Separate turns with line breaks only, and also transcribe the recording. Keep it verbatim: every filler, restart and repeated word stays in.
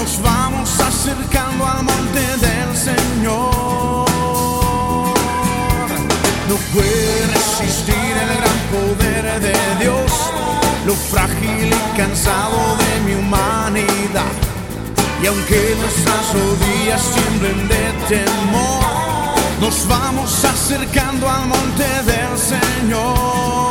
nos vamos acercando al monte del Señor. No puede resistir el gran poder de Dios, lo frágil y cansado de mi humanidad. Y aunque nuestras rodillas tiemblen de temor, nos vamos acercando al monte del Señor.